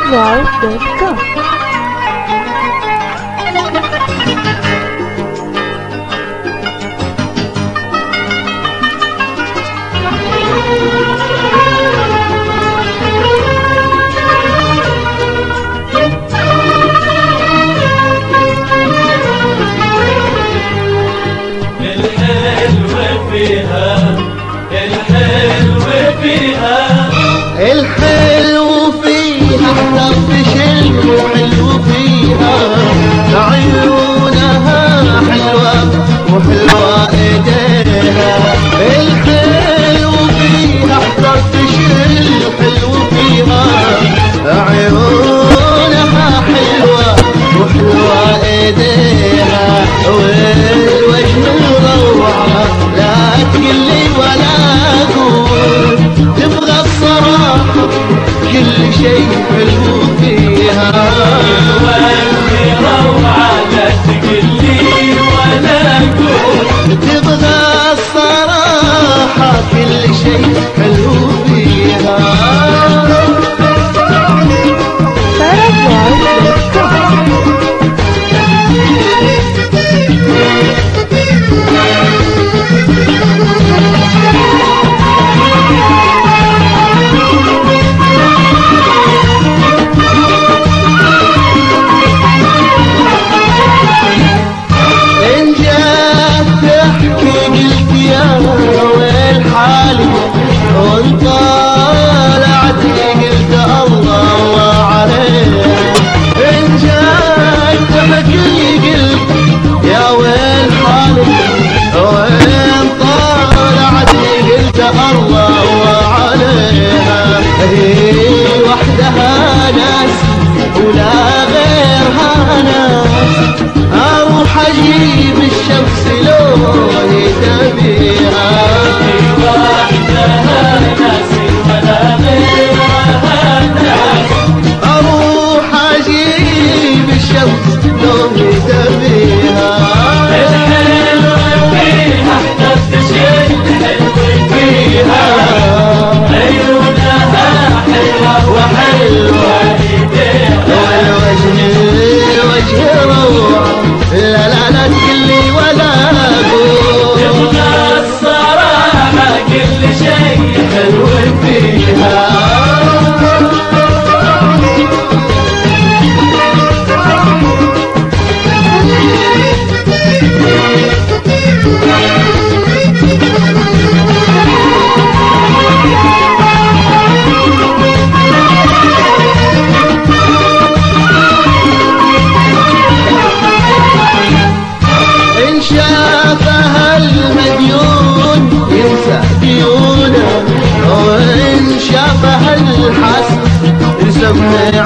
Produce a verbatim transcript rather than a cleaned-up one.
wow dot com. الحلو فيها طفش الحلو فيها عيونها حلوة وحلوة ايديها. الحلو فيها طفش الحلو فيها عيونها حلوة وحلوة ايديها. والوجه مروعة لا تقلي ولا اقول تبغى الصراحة كل شيء حلو فيها. روعة لا تقلي ولا اقول تبغى الصراحة كل شيء حلو فيها. وحدها ناس ولا غيرها ناس اروح اجيب الشمس لوني تبيها. وحدها ناس ولا غيرها ناس اروح اجيب الشمس لوني تبيها. الحلو فيها نفس الشيء الحلو فيها وحلوة والوجه الوجه روعة لا لا لا تقلي ولا اقول تبغى الصراحة كل شيء حلو فيها. شافها المديون ينسى ديونه وإن شافها الحسن يسمي